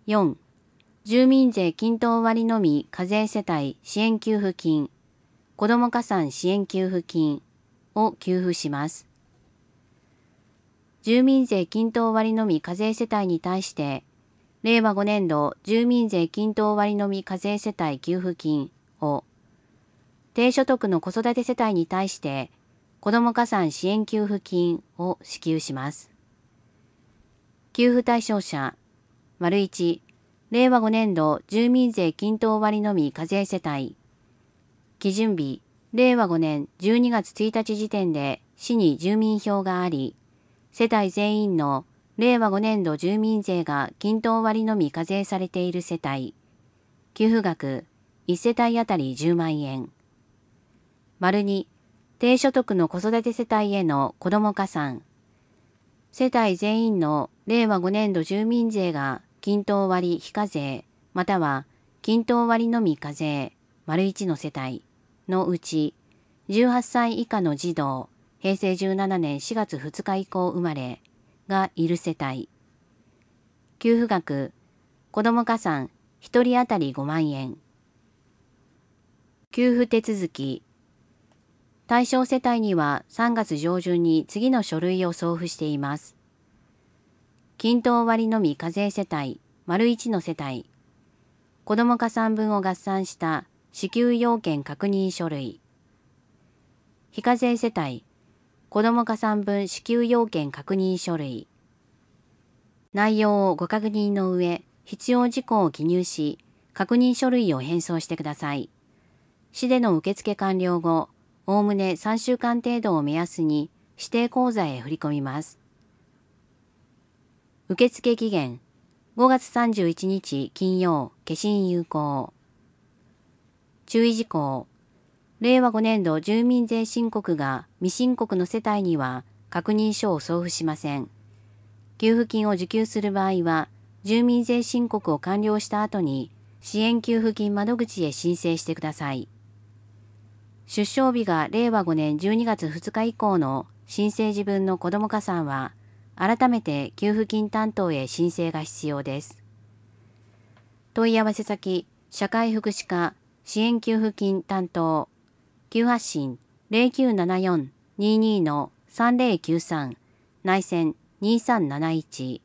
4、住民税均等割のみ課税世帯支援給付金、子ども加算支援給付金を給付します。住民税均等割のみ課税世帯に対して、令和5年度住民税均等割のみ課税世帯給付金を、低所得の子育て世帯に対して、子ども加算支援給付金を支給します。給付対象者、1、令和5年度住民税均等割のみ課税世帯。基準日、令和5年12月1日時点で市に住民票があり、世帯全員の令和5年度住民税が均等割のみ課税されている世帯。給付額、1世帯当たり10万円。2、低所得の子育て世帯への子ども加算。世帯全員の令和5年度住民税が均等割非課税、または均等割のみ課税、1の世帯のうち、18歳以下の児童、平成17年4月2日以降生まれがいる世帯。給付額、子ども加算1人当たり5万円。給付手続き。対象世帯には3月上旬に次の書類を送付しています。均等割のみ課税世帯、1の世帯。子ども加算分を合算した支給要件確認書類。非課税世帯、子ども加算分支給要件確認書類。内容をご確認の上、必要事項を記入し、確認書類を返送してください。市での受付完了後、おおむね3週間程度を目安に指定口座へ振り込みます。受付期限、5月31日金曜、消印有効。注意事項。令和5年度住民税申告が未申告の世帯には確認書を送付しません。給付金を受給する場合は、住民税申告を完了した後に支援給付金窓口へ申請してください。出生日が令和5年12月2日以降の申請時分の子ども加算は、改めて給付金担当へ申請が必要です。問い合わせ先、社会福祉課支援給付金担当、急発信 0974-22-3093 内線2371